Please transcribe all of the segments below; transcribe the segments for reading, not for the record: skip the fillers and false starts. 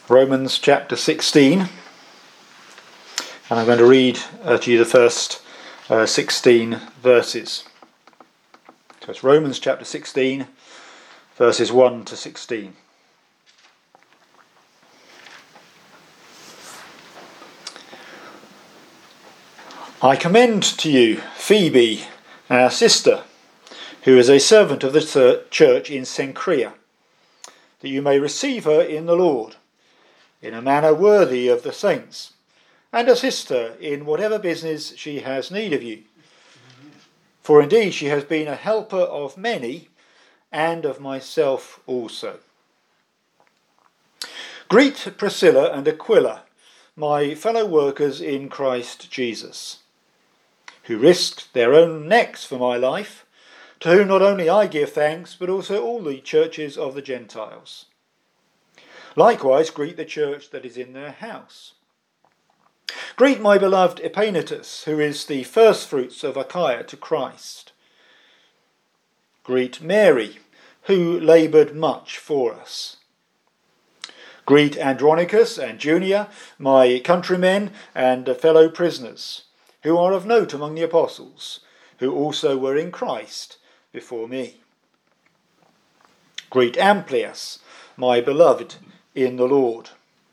Romans chapter 16, and I'm going to read to you the first 16 verses. So it's Romans chapter 16, verses 1 to 16. I commend to you Phoebe, our sister, who is a servant of the church in Cenchrea, that you may receive her in the Lord, in a manner worthy of the saints, and assist her in whatever business she has need of you. For indeed she has been a helper of many, and of myself also. Greet Priscilla and Aquila, my fellow workers in Christ Jesus, who risked their own necks for my life, to whom not only I give thanks, but also all the churches of the Gentiles. Likewise greet the church that is in their house. Greet my beloved Epaenetus, who is the firstfruits of Achaia to Christ. Greet Mary, who laboured much for us. Greet Andronicus and Junia, my countrymen and fellow prisoners, who are of note among the apostles, who also were in Christ before me. Greet Amplias, my beloved in the Lord.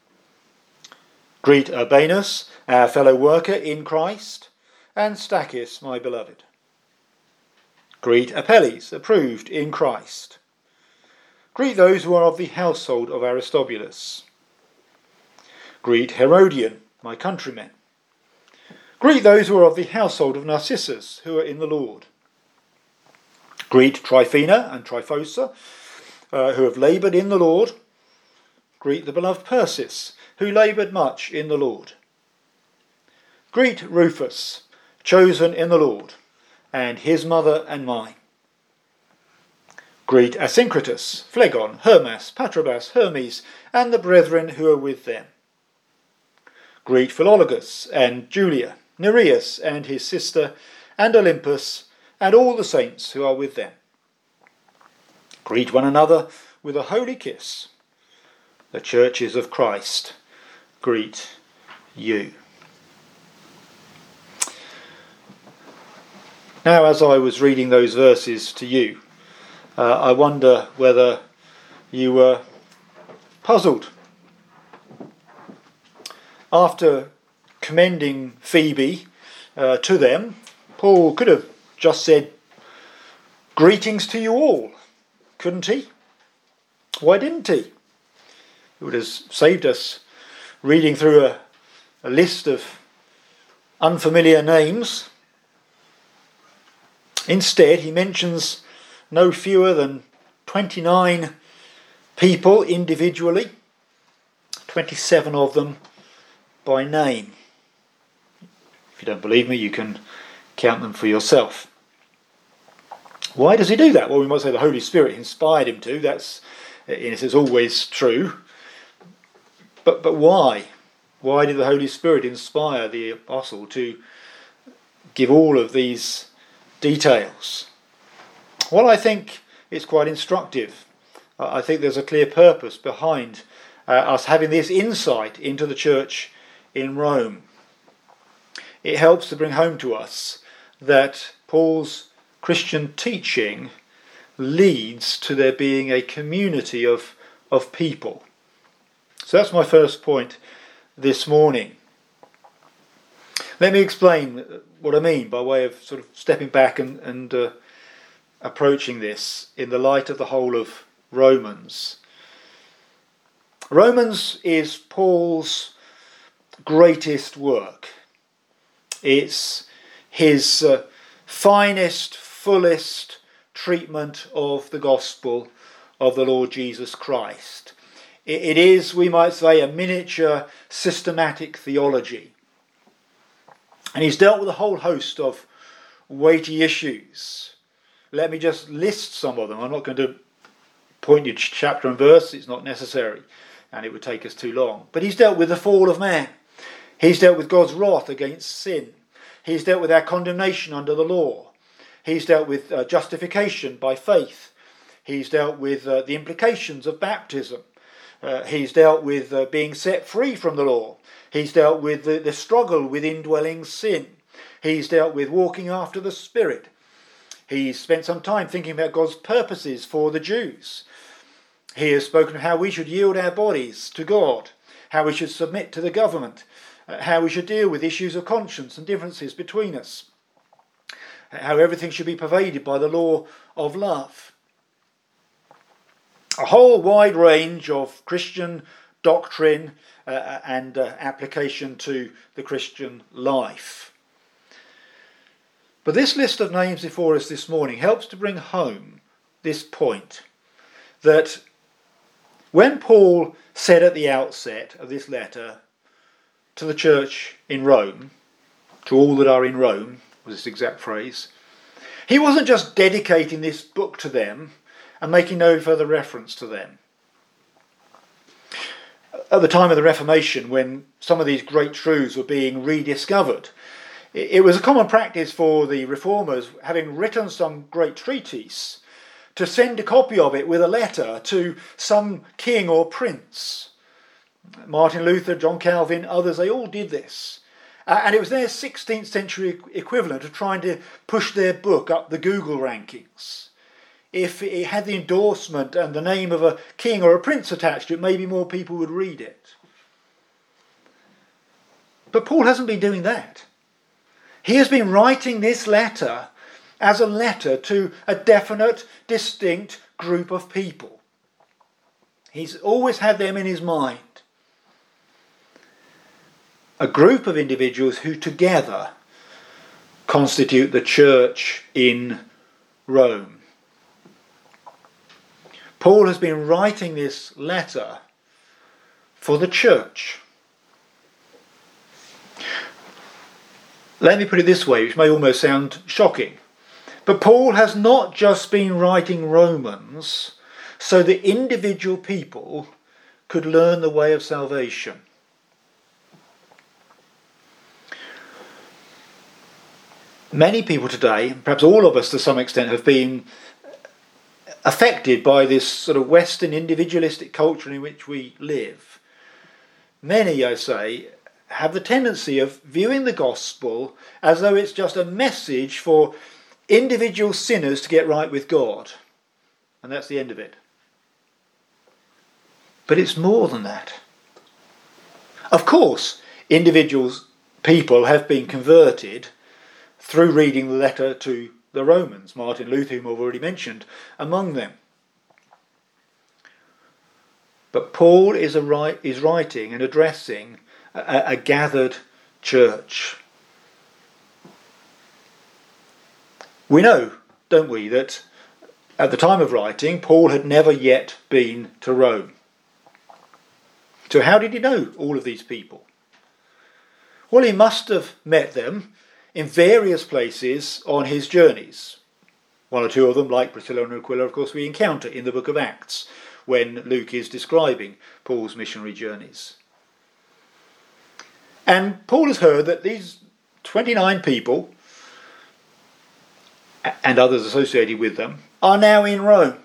Greet Urbanus, our fellow worker in Christ, and Stachys, my beloved. Greet Apelles, approved in Christ. Greet those who are of the household of Aristobulus. Greet Herodion, my countrymen. Greet those who are of the household of Narcissus, who are in the Lord. Greet Tryphena and Tryphosa, who have laboured in the Lord. Greet the beloved Persis, who laboured much in the Lord. Greet Rufus, chosen in the Lord, and his mother and mine. Greet Asyncritus, Phlegon, Hermas, Patrobas, Hermes, and the brethren who are with them. Greet Philologus and Julia, Nereus and his sister, and Olympus, and all the saints who are with them. Greet one another with a holy kiss. The churches of Christ greet you. Now, as I was reading those verses to you, I wonder whether you were puzzled. After commending Phoebe to them, Paul could have just said, "Greetings to you all," couldn't he? Why didn't he? It would have saved us reading through a list of unfamiliar names. Instead, he mentions no fewer than 29 people individually, 27 of them by name. If you don't believe me, you can count them for yourself. Why does he do that? Well, we might say the Holy Spirit inspired him to. That's, in a sense, always true. But why? Why did the Holy Spirit inspire the apostle to give all of these details? Well, I think it's quite instructive. I think there's a clear purpose behind us having this insight into the church in Rome. It helps to bring home to us that Paul's Christian teaching leads to there being a community of people. So that's my first point this morning. Let me explain what I mean by way of sort of stepping back and approaching this in the light of the whole of Romans. Romans is Paul's greatest work. It's his finest, fullest treatment of the gospel of the Lord Jesus Christ. It is, we might say, a miniature systematic theology. And he's dealt with a whole host of weighty issues. Let me just list some of them. I'm not going to point you to chapter and verse. It's not necessary, and it would take us too long. But he's dealt with the fall of man. He's dealt with God's wrath against sin. He's dealt with our condemnation under the law. He's dealt with justification by faith. He's dealt with the implications of baptism. He's dealt with being set free from the law. He's dealt with the struggle with indwelling sin. He's dealt with walking after the Spirit. He's spent some time thinking about God's purposes for the Jews. He has spoken of how we should yield our bodies to God, how we should submit to the government, how we should deal with issues of conscience and differences between us, how everything should be pervaded by the law of love. A whole wide range of Christian doctrine and application to the Christian life. But this list of names before us this morning helps to bring home this point, that when Paul said at the outset of this letter to the church in Rome, to all that are in Rome, was this exact phrase, he wasn't just dedicating this book to them and making no further reference to them. At the time of the Reformation, when some of these great truths were being rediscovered, it was a common practice for the reformers, having written some great treatise, to send a copy of it with a letter to some king or prince. Martin Luther, John Calvin, others, they all did this. And it was their 16th century equivalent of trying to push their book up the Google rankings. If it had the endorsement and the name of a king or a prince attached to it, maybe more people would read it. But Paul hasn't been doing that. He has been writing this letter as a letter to a definite, distinct group of people. He's always had them in his mind. A group of individuals who together constitute the church in Rome. Paul has been writing this letter for the church. Let me put it this way, which may almost sound shocking. But Paul has not just been writing Romans so that individual people could learn the way of salvation. Many people today, perhaps all of us to some extent, have been affected by this sort of Western individualistic culture in which we live. Many, I say, have the tendency of viewing the gospel as though it's just a message for individual sinners to get right with God. And that's the end of it. But it's more than that. Of course, individuals, people have been converted through reading the letter to the Romans. Martin Luther, whom I've already mentioned, among them. But Paul is writing and addressing a gathered church. We know, don't we, that at the time of writing, Paul had never yet been to Rome. So how did he know all of these people? Well, he must have met them in various places on his journeys. One or two of them, like Priscilla and Aquila, of course, we encounter in the book of Acts when Luke is describing Paul's missionary journeys. And Paul has heard that these 29 people and others associated with them are now in Rome.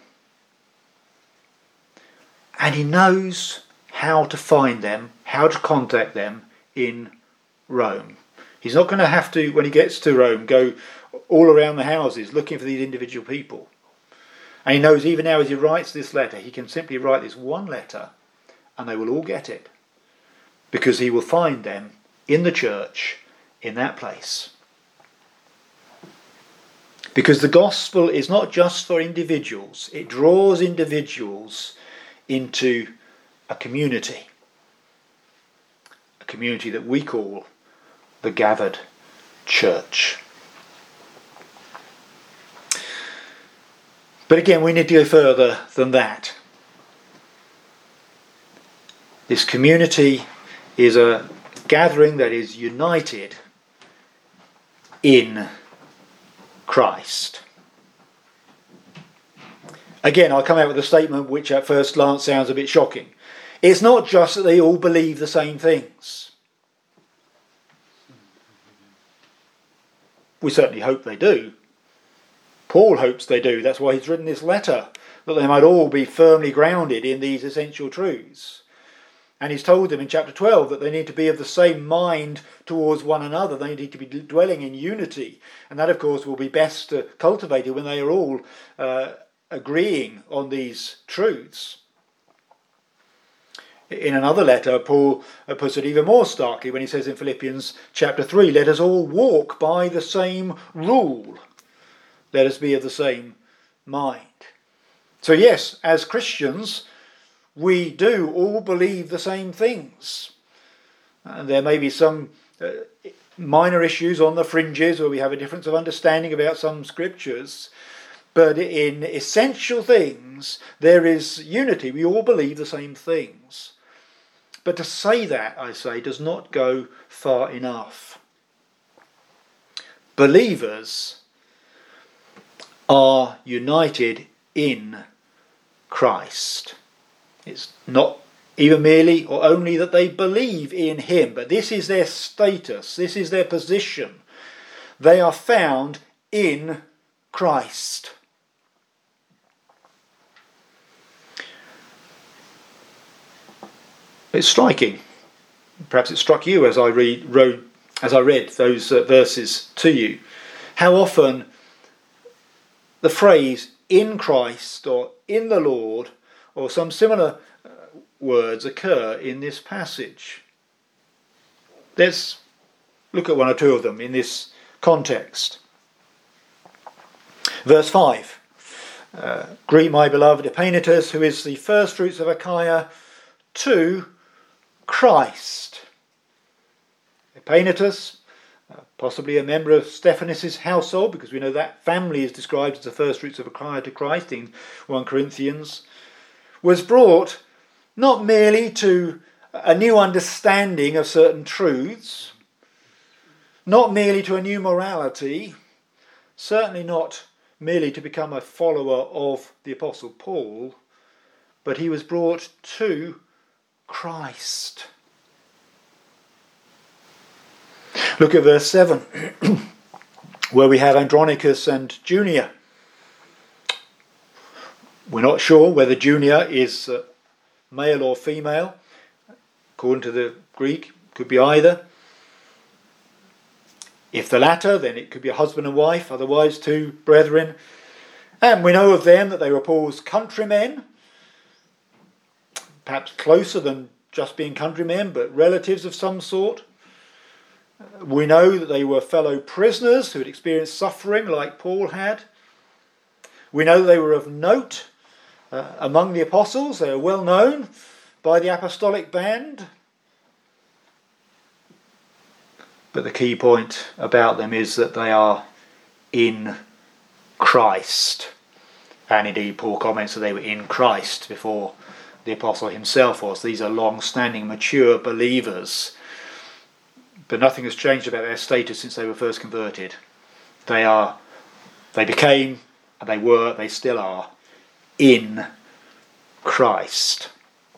And he knows how to find them, how to contact them in Rome. He's not going to have to, when he gets to Rome, go all around the houses looking for these individual people. And he knows even now as he writes this letter, he can simply write this one letter and they will all get it. Because he will find them in the church, in that place. Because the gospel is not just for individuals, it draws individuals into a community that we call the gathered church. But again, we need to go further than that. This community is a gathering that is united in Christ. Again, I'll come out with a statement which at first glance sounds a bit shocking. It's not just that they all believe the same things. We certainly hope they do. Paul hopes they do. That's why he's written this letter, that they might all be firmly grounded in these essential truths. And he's told them in chapter 12 that they need to be of the same mind towards one another. They need to be dwelling in unity. And that, of course, will be best cultivated when they are all agreeing on these truths. In another letter, Paul puts it even more starkly when he says in Philippians chapter 3, let us all walk by the same rule. Let us be of the same mind. So yes, as Christians, we do all believe the same things. And there may be some minor issues on the fringes where we have a difference of understanding about some scriptures. But in essential things, there is unity. We all believe the same things. But to say that, I say, does not go far enough. Believers are united in Christ. It's not even merely or only that they believe in him, but this is their status, this is their position. They are found in Christ. It's striking. Perhaps it struck you as I read those verses to you. How often the phrase "in Christ" or "in the Lord" or some similar words occur in this passage. Let's look at one or two of them in this context. Verse 5. Greet my beloved Epaenetus, who is the first fruits of Achaia, to Christ. Epaenetus, possibly a member of Stephanas' household, because we know that family is described as the first fruits of Achaia to Christ in 1 Corinthians, was brought not merely to a new understanding of certain truths, not merely to a new morality, certainly not merely to become a follower of the Apostle Paul, but he was brought to Christ. Look at verse 7, where we have Andronicus and Junia. We're not sure whether Junia is male or female. According to the Greek, it could be either. If the latter, then it could be a husband and wife, otherwise two brethren. And we know of them that they were Paul's countrymen, perhaps closer than just being countrymen, but relatives of some sort. We know that they were fellow prisoners who had experienced suffering like Paul had. We know that they were of note among the apostles. They are well known by the apostolic band. But the key point about them is that they are in Christ. And indeed, Paul comments that they were in Christ before the apostle himself was. These are long-standing, mature believers. But nothing has changed about their status since they were first converted. They became, and they still are, in Christ.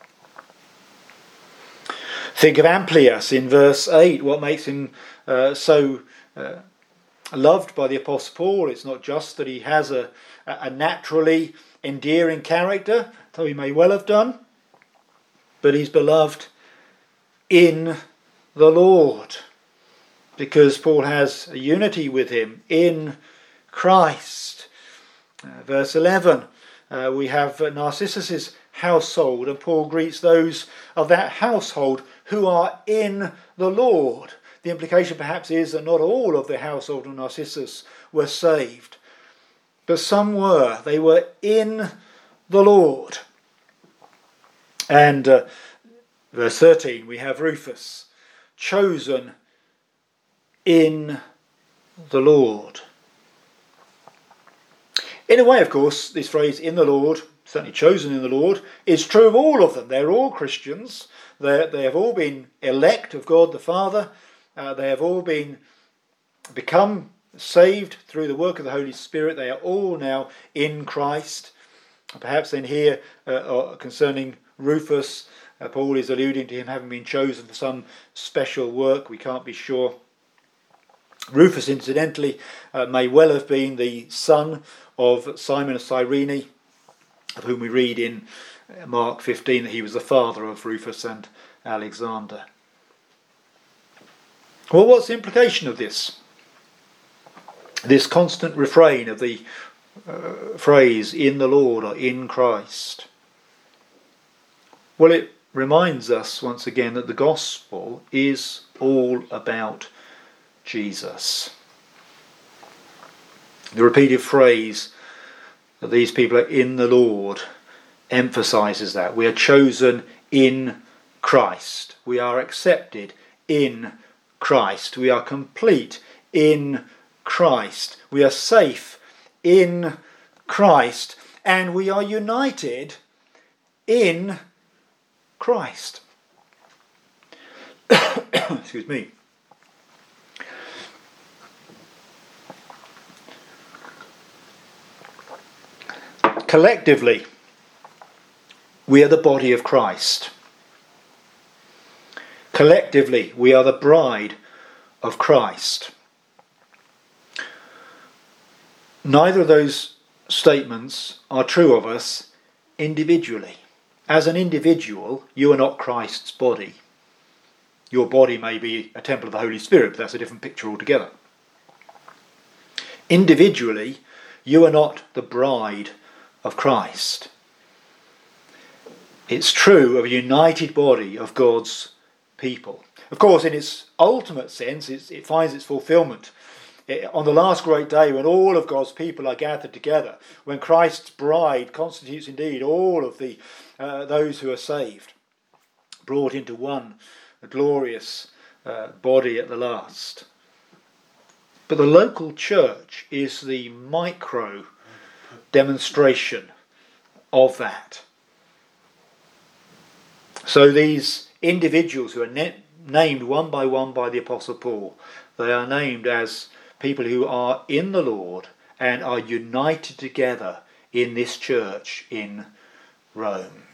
Think of Amplias in verse 8. What makes him so loved by the Apostle Paul? It's not just that he has a naturally endearing character, though he may well have done, but he's beloved in the Lord, because Paul has a unity with him in Christ. Verse 11, we have Narcissus' household, and Paul greets those of that household who are in the Lord. The implication perhaps is that not all of the household of Narcissus were saved, but some were. They were in the Lord. And verse 13, we have Rufus, chosen in the Lord. In a way, of course, this phrase, in the Lord, certainly chosen in the Lord, is true of all of them. They're all Christians. They have all been elect of God the Father. They have all become saved through the work of the Holy Spirit. They are all now in Christ. Perhaps then here, concerning Rufus, Paul is alluding to him having been chosen for some special work. We can't be sure. Rufus, incidentally, may well have been the son of Simon of Cyrene, of whom we read in Mark 15 that he was the father of Rufus and Alexander. Well, what's the implication of this? This constant refrain of the phrase, in the Lord or in Christ. Well, it reminds us once again that the gospel is all about Jesus. The repeated phrase that these people are in the Lord emphasises that. We are chosen in Christ. We are accepted in Christ. We are complete in Christ. We are safe in Christ. And we are united in Christ. Excuse me. Collectively, we are the body of Christ. Collectively, we are the bride of Christ. Neither of those statements are true of us individually. As an individual, you are not Christ's body. Your body may be a temple of the Holy Spirit, but that's a different picture altogether. Individually, you are not the bride of Christ. It's true of a united body of God's people. Of course, in its ultimate sense, it finds its fulfillment on the last great day when all of God's people are gathered together, when Christ's bride constitutes indeed all of the those who are saved, brought into one glorious body at the last. But the local church is the micro demonstration of that. So these individuals who are named one by the Apostle Paul, they are named as people who are in the Lord and are united together in this church in Rome.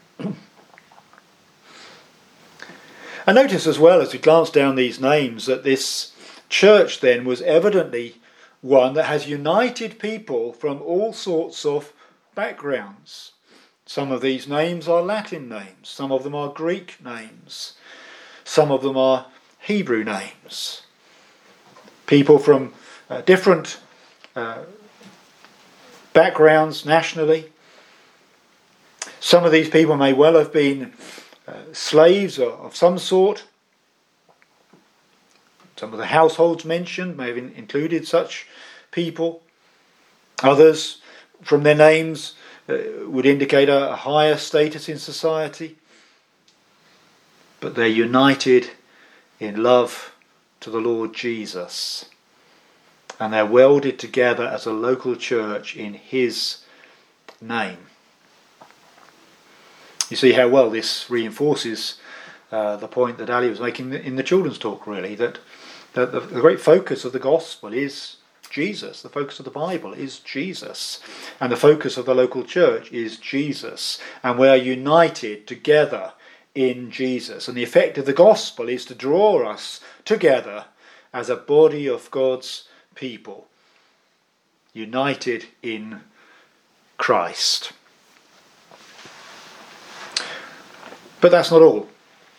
And notice as well, as we glance down these names, that this church then was evidently one that has united people from all sorts of backgrounds. Some of these names are Latin names, some of them are Greek names, some of them are Hebrew names. People from different backgrounds nationally. Some of these people may well have been slaves of some sort. Some of the households mentioned may have included such people. Others, from their names, would indicate a higher status in society. But they're united in love to the Lord Jesus. And they're welded together as a local church in His name. You see how well this reinforces the point that Ali was making in the children's talk, really, that the great focus of the gospel is Jesus. The focus of the Bible is Jesus. And the focus of the local church is Jesus. And we are united together in Jesus. And the effect of the gospel is to draw us together as a body of God's people, united in Christ. But that's not all.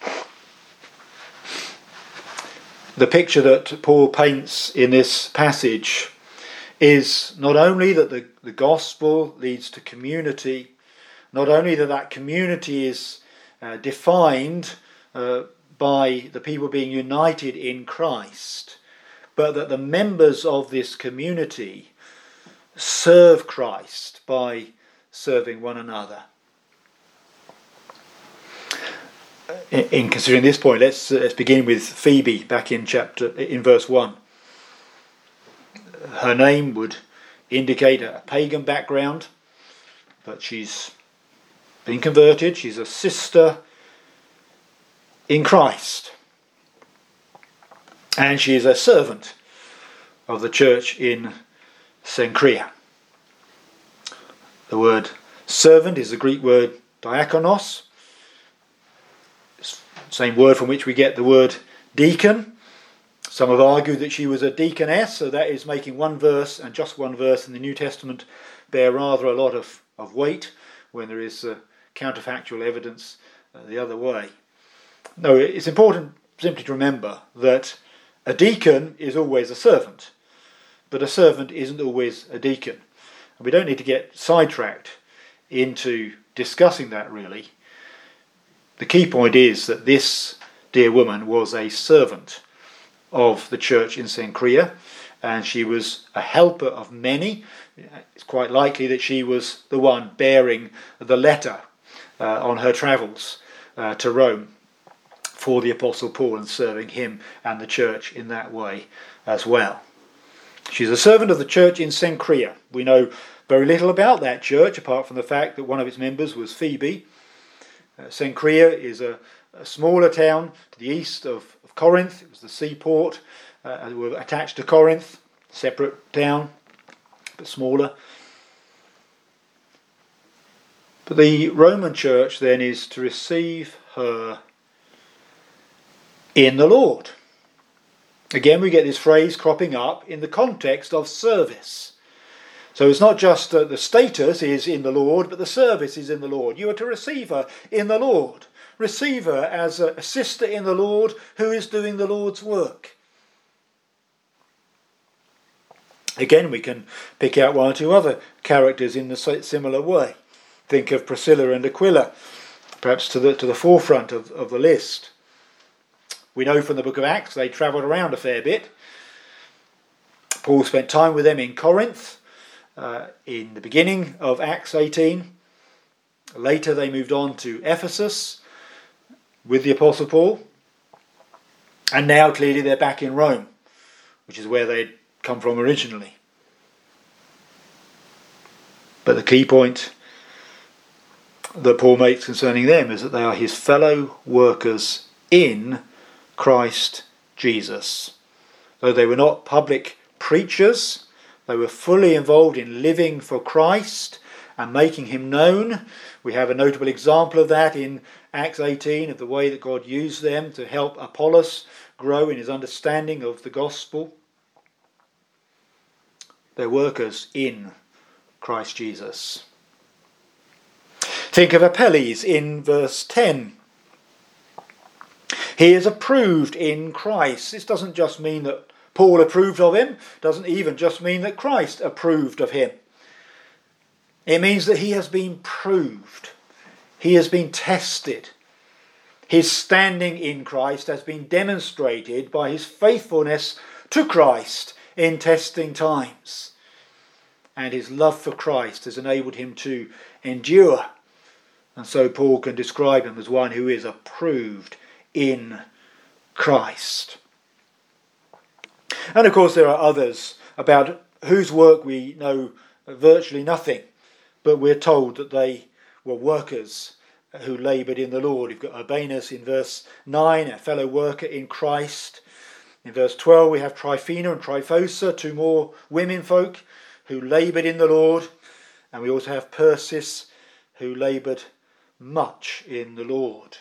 The picture that Paul paints in this passage is not only that the gospel leads to community, not only that community is defined by the people being united in Christ, but that the members of this community serve Christ by serving one another. In considering this point, let's begin with Phoebe back in verse 1. Her name would indicate a pagan background, but she's been converted. She's a sister in Christ, and she is a servant of the church in Cenchrea. The word servant is the Greek word diakonos. Same word from which we get the word deacon. Some have argued that she was a deaconess, so that is making one verse and just one verse in the New Testament bear rather a lot of weight when there is counterfactual evidence the other way. No, it's important simply to remember that a deacon is always a servant, but a servant isn't always a deacon. And we don't need to get sidetracked into discussing that really. The key point is that this dear woman was a servant of the church in Cenchrea, and she was a helper of many. It's quite likely that she was the one bearing the letter on her travels to Rome for the Apostle Paul, and serving him and the church in that way as well. She's a servant of the church in Cenchrea. We know very little about that church apart from the fact that one of its members was Phoebe. Cenchrea is a smaller town to the east of Corinth. It was the seaport. They were attached to Corinth, separate town, but smaller. But the Roman church then is to receive her in the Lord. Again, we get this phrase cropping up in the context of service. So it's not just the status is in the Lord, but the service is in the Lord. You are to receive her in the Lord. Receive her as a sister in the Lord who is doing the Lord's work. Again, we can pick out one or two other characters in the similar way. Think of Priscilla and Aquila, perhaps to the forefront of the list. We know from the book of Acts they travelled around a fair bit. Paul spent time with them in Corinth in the beginning of Acts 18. Later they moved on to Ephesus with the Apostle Paul. And now clearly they're back in Rome, which is where they'd come from originally. But the key point that Paul makes concerning them is that they are his fellow workers in Christ Jesus. Though they were not public preachers, they were fully involved in living for Christ and making him known. We have a notable example of that in Acts 18, of the way that God used them to help Apollos grow in his understanding of the gospel. They're workers in Christ Jesus. Think of Apelles in verse 10. He is approved in Christ. This doesn't just mean that Paul approved of him. It doesn't even just mean that Christ approved of him. It means that he has been proved. He has been tested. His standing in Christ has been demonstrated by his faithfulness to Christ in testing times. And his love for Christ has enabled him to endure. And so Paul can describe him as one who is approved in Christ. And of course there are others about whose work we know virtually nothing, but we're told that they were workers who laboured in the Lord. You've got Urbanus in verse 9, a fellow worker in Christ. In verse 12 we have Tryphena and Tryphosa, two more women folk who laboured in the Lord. And we also have Persis, who laboured much in the Lord.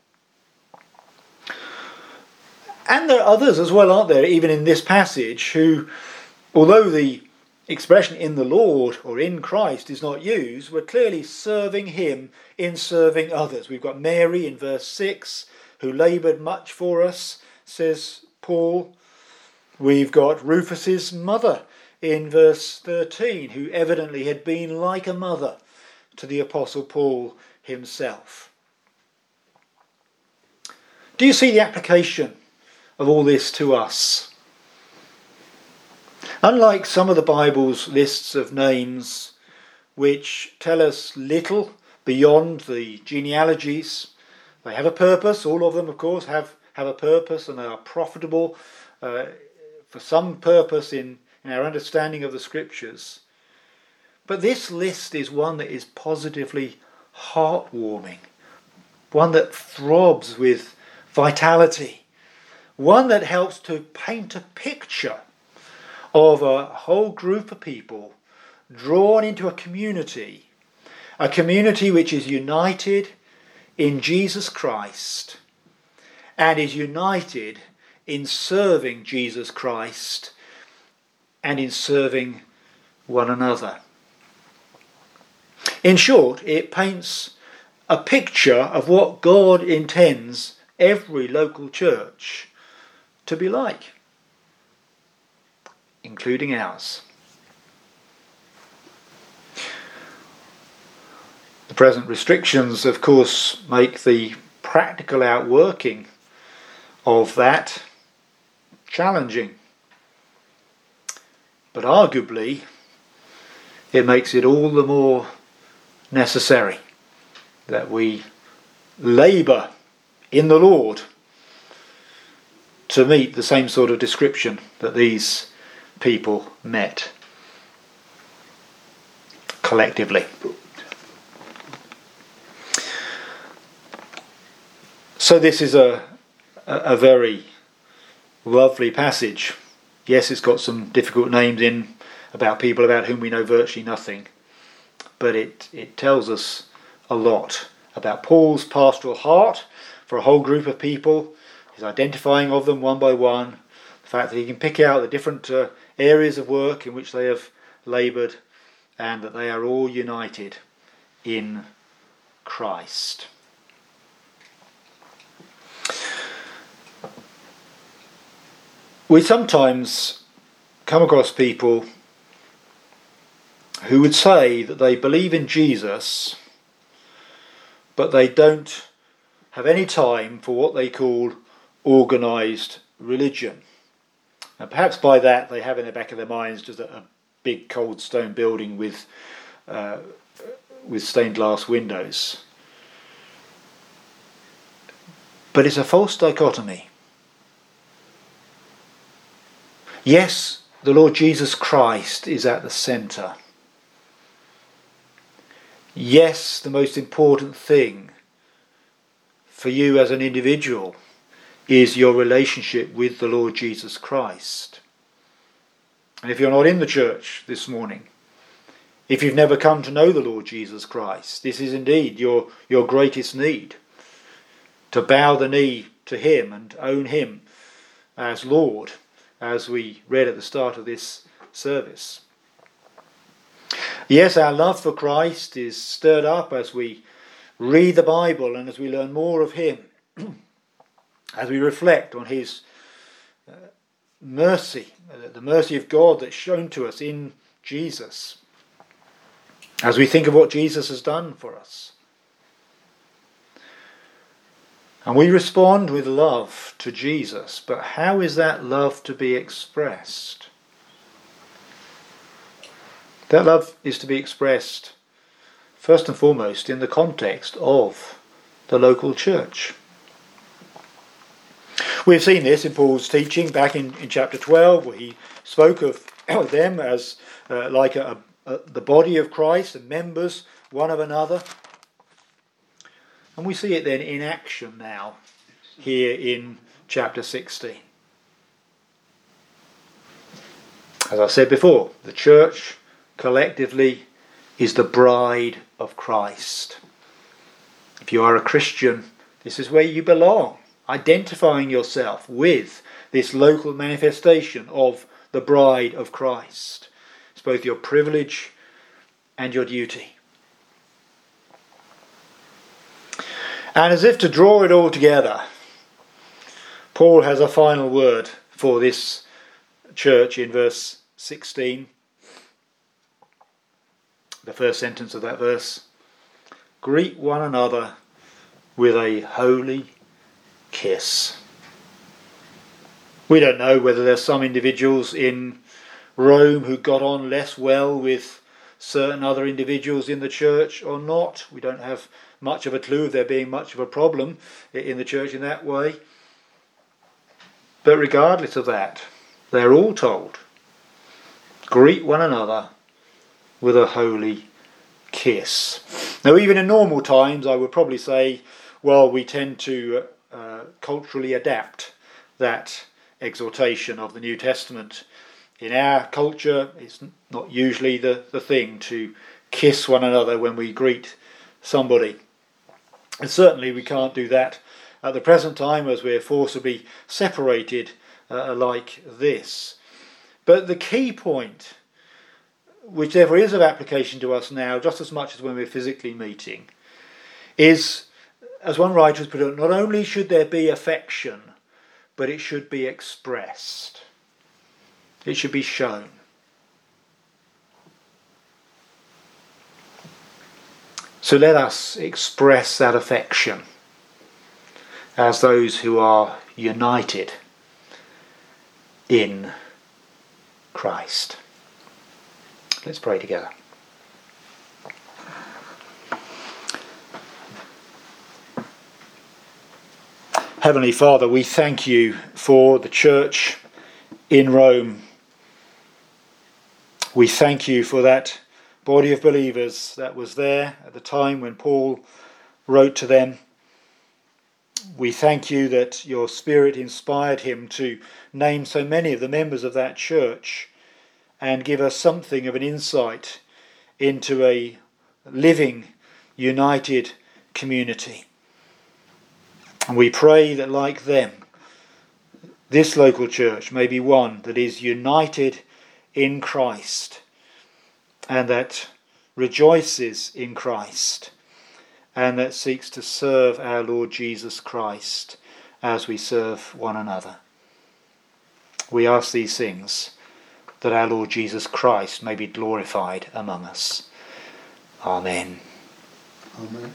And there are others as well, aren't there, even in this passage, who, although the expression in the Lord or in Christ is not used, were clearly serving him in serving others. We've got Mary in verse 6, who laboured much for us, says Paul. We've got Rufus's mother in verse 13, who evidently had been like a mother to the Apostle Paul himself. Do you see the application of all this to us? Unlike some of the Bible's lists of names which tell us little beyond the genealogies, they have a purpose. All of them, of course, have a purpose, and they are profitable for some purpose in our understanding of the Scriptures. But this list is one that is positively heartwarming, one that throbs with vitality, one that helps to paint a picture of a whole group of people drawn into a community which is united in Jesus Christ and is united in serving Jesus Christ and in serving one another. In short, it paints a picture of what God intends every local church to be like, including ours. The present restrictions, of course, make the practical outworking of that challenging. But arguably, it makes it all the more necessary that we labour in the Lord to meet the same sort of description that these people met collectively. So this is a very lovely passage. Yes, it's got some difficult names in about people about whom we know virtually nothing, but it tells us a lot about Paul's pastoral heart for a whole group of people, his identifying of them one by one, the fact that he can pick out the different areas of work in which they have laboured, and that they are all united in Christ. We sometimes come across people who would say that they believe in Jesus, but they don't have any time for what they call organised religion. And perhaps by that they have in the back of their minds just a big cold stone building with stained glass windows. But it's a false dichotomy. Yes, the Lord Jesus Christ is at the centre. Yes, the most important thing for you as an individual is your relationship with the Lord Jesus Christ. And if you're not in the church this morning, if you've never come to know the Lord Jesus Christ, this is indeed your greatest need, to bow the knee to him and own him as Lord, as we read at the start of this service. Yes, our love for Christ is stirred up as we read the Bible and as we learn more of him, as we reflect on his mercy, the mercy of God that's shown to us in Jesus, as we think of what Jesus has done for us. And we respond with love to Jesus, but how is that love to be expressed? That love is to be expressed first and foremost in the context of the local church. We've seen this in Paul's teaching back in chapter 12, where he spoke of them as like the body of Christ and members one of another. And we see it then in action now here in chapter 16. As I said before, the church collectively is the bride of Christ. If you are a Christian, this is where you belong, identifying yourself with this local manifestation of the bride of Christ. It's both your privilege and your duty. And as if to draw it all together, Paul has a final word for this church in verse 16. The first sentence of that verse. Greet one another with a holy kiss. We don't know whether there's some individuals in Rome who got on less well with certain other individuals in the church or not. We don't have much of a clue of there being much of a problem in the church in that way. But regardless of that, they're all told, greet one another with a holy kiss. Now, even in normal times, I would probably say, well, we tend to culturally adapt that exhortation of the New Testament. In our culture, it's not usually the thing to kiss one another when we greet somebody. And certainly we can't do that at the present time as we're forcibly separated like this. But the key point which therefore is of application to us now, just as much as when we're physically meeting, is, as one writer has put it, not only should there be affection, but it should be expressed. It should be shown. So let us express that affection as those who are united in Christ. Let's pray together. Heavenly Father, we thank you for the church in Rome. We thank you for that body of believers that was there at the time when Paul wrote to them. We thank you that your Spirit inspired him to name so many of the members of that church and give us something of an insight into a living, united community. And we pray that, like them, this local church may be one that is united in Christ and that rejoices in Christ and that seeks to serve our Lord Jesus Christ as we serve one another. We ask these things that our Lord Jesus Christ may be glorified among us. Amen. Amen.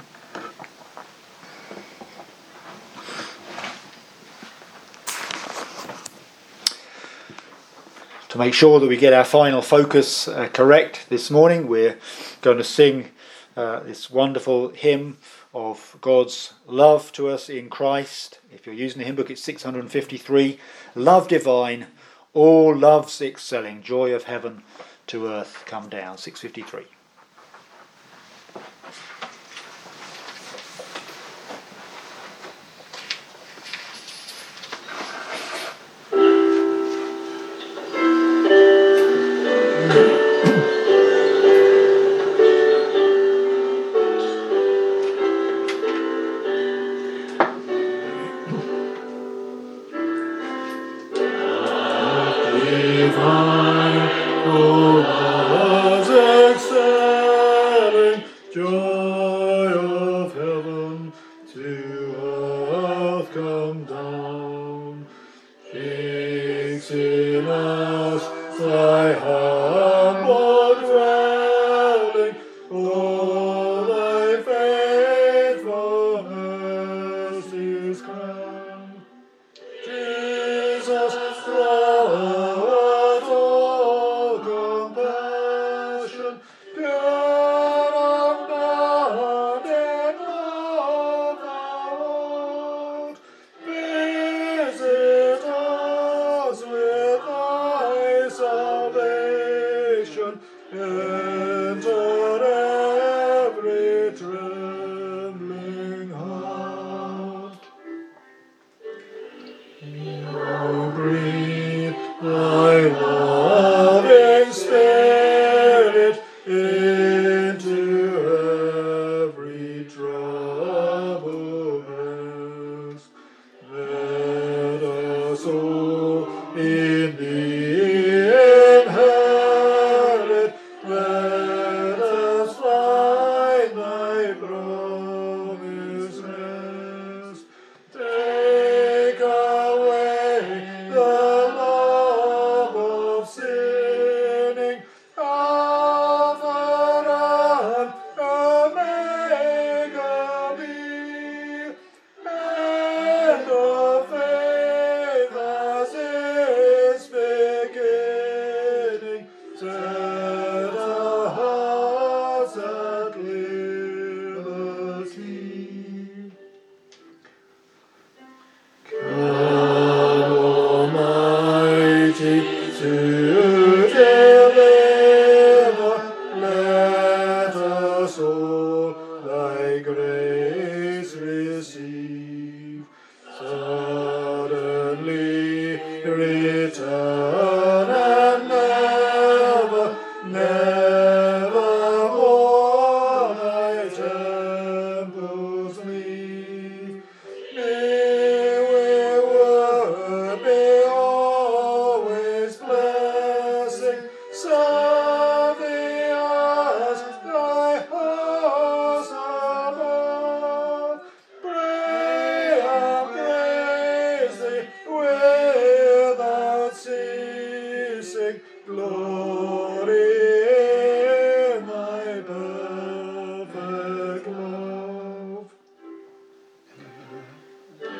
To make sure that we get our final focus correct this morning, we're going to sing this wonderful hymn of God's love to us in Christ. If you're using the hymn book, it's 653. Love divine, all loves excelling, joy of heaven to earth come down. 653.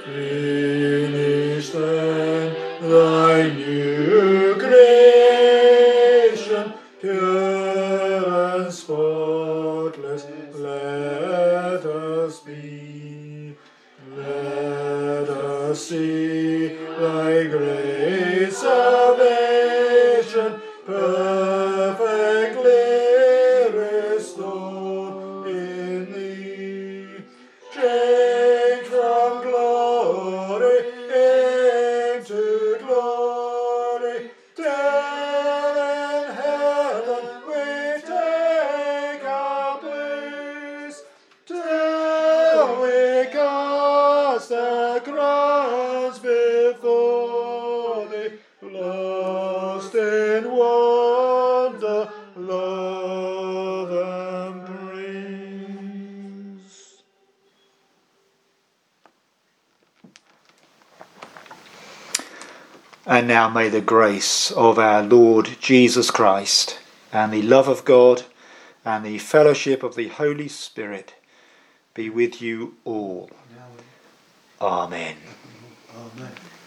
Finish then thy new creation, pure and spotless, let us be. Let us see thy great salvation, perfectly restored in thee. Change from glory into glory, till in heaven we take our place, till we cast our crowns before thee, lost in wonder, love and praise. And now may the grace of our Lord Jesus Christ and the love of God and the fellowship of the Holy Spirit be with you all. Amen. Amen.